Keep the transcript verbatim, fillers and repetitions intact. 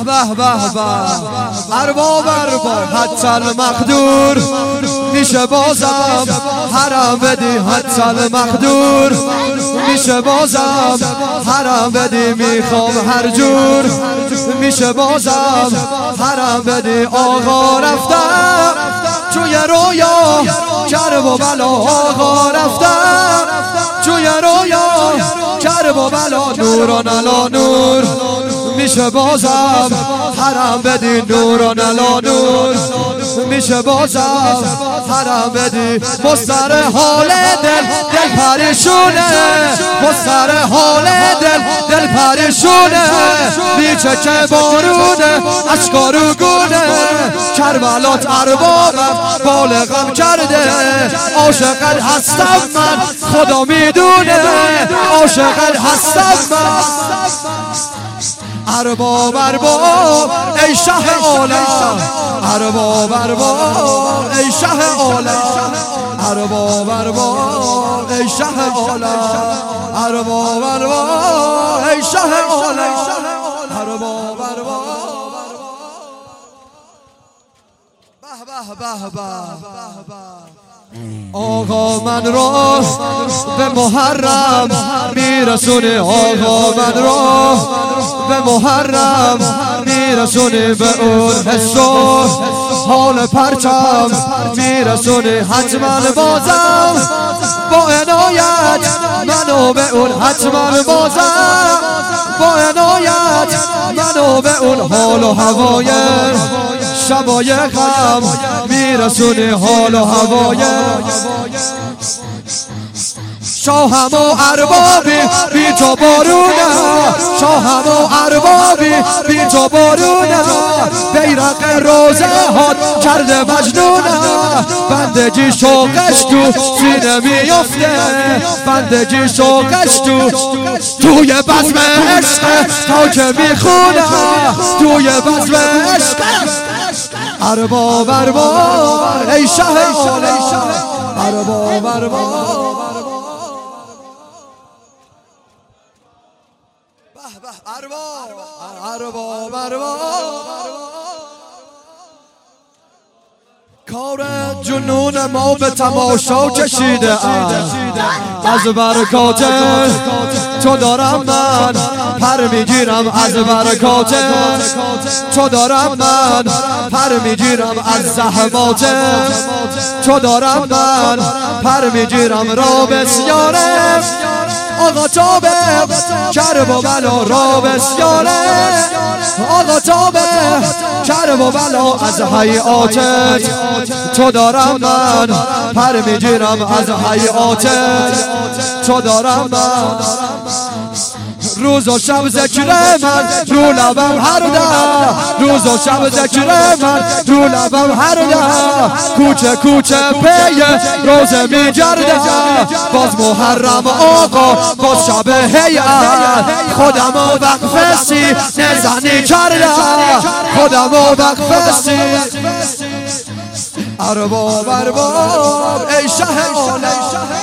به به به ارباب ارباب حتی المقدور میشه بازم حرم بدی حتی المقدور میشه بازم حرم بدی میخوام هر جور میشه بازم حرم بدی آقا رفتم توی رویا کرب و بلا آقا رفتم توی رویا کرب و بلا نور و نلا نور میشه بازم حرم بدی نور و نلا نور میشه بازم حرم بدی مستر حال دل دل پریشونه مستر حال دل دل پریشونه بیچه که بارونه اشکارو گونه کربلات اربابم بالغم کرده عاشقت هستم من خدا میدونه عاشقت هستم من ارباب ارباب ای شه عالم ارباب ارباب ای شه عالم ارباب ارباب ای شه عالم ارباب ارباب ای شه عالم ارباب ارباب به به به به آقا من را به محرم میرسونه آقا من را به محرم میرسونه به اون حس و حال پرچم میرسونه حتما بازم با عنایت منو به اون حتما بازم با عنایت منو به اون حال و هوای شبای غم میرسونه حال و هوای شاهم و اربابی بی تو بارونه شاهم و اربابی بی تو بارونه بیرق روزه هات کرده مجنونه بندگی شوقش تو سینه میفته بندگی شوقش تو توی بزم عشق تا که میخونه توی بزم عشق ارباب ارباب ای شه عالم ارباب ارباب ارباب ارباب کار جنون ما به تماشا کشیده از برکات تو دارم من پر میگیرم از برکات تو دارم من پر میگیرم از زحمات تو دارم من پر میگیرم را بسیاره آقا تابه کرب و بلا را بسیاره آقا تابه کرب و بلا از حیاتت تو دارم من پر میگیرم از حیاتت تو دارم من روز و شب ذکر من رو لبم هر ده روز و شب ذکر من رو لبم هر ده کوچه کوچه پی روزه میگرده باز محرم آقا باز شب هیئت خودم و وقف سی نزنی کرده خودم و وقف سی ارباب ارباب ای شه عالم